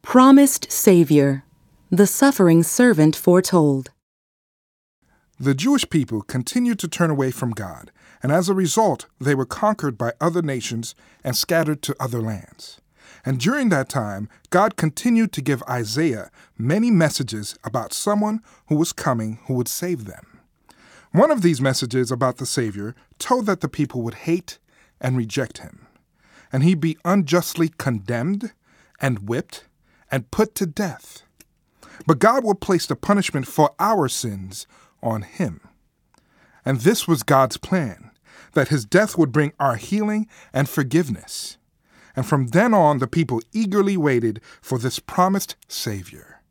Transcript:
Promised Savior, the suffering servant foretold. The Jewish people continued to turn away from God, and as a result, they were conquered by other nations and scattered to other lands. And during that time, God continued to give Isaiah many messages about someone who was coming who would save them. One of these messages about the Savior told that the people would hate and reject him, and he'd be unjustly condemned and whipped and put to death. But God would place the punishment for our sins on him. And this was God's plan, that his death would bring our healing and forgiveness. And from then on, the people eagerly waited for this promised Savior.